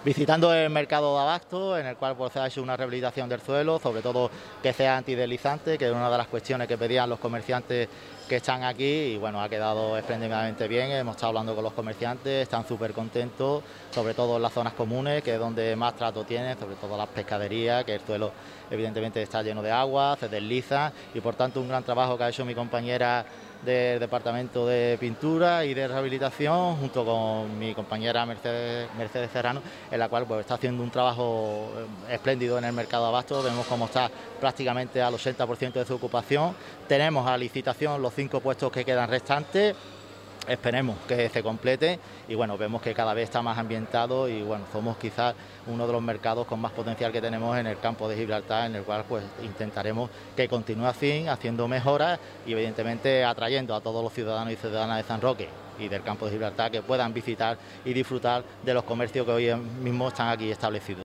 Visitando el mercado de abasto, en el cual pues, se ha hecho una rehabilitación del suelo, sobre todo que sea antideslizante, que es una de las cuestiones que pedían los comerciantes que están aquí, y bueno, ha quedado espléndidamente bien. Hemos estado hablando con los comerciantes, están súper contentos, sobre todo en las zonas comunes, que es donde más trato tienen, sobre todo las pescaderías, que el suelo evidentemente está lleno de agua, se desliza, y por tanto un gran trabajo que ha hecho mi compañera del Departamento de Pintura y de Rehabilitación, junto con mi compañera Mercedes Serrano, en la cual pues, está haciendo un trabajo espléndido en el mercado de abasto. Vemos cómo está prácticamente al 80% de su ocupación. Tenemos a licitación los 5 puestos que quedan restantes. Esperemos que se complete y bueno, vemos que cada vez está más ambientado y bueno, somos quizás uno de los mercados con más potencial que tenemos en el campo de Gibraltar, en el cual pues intentaremos que continúe así, haciendo mejoras y evidentemente atrayendo a todos los ciudadanos y ciudadanas de San Roque y del campo de Gibraltar que puedan visitar y disfrutar de los comercios que hoy mismo están aquí establecidos.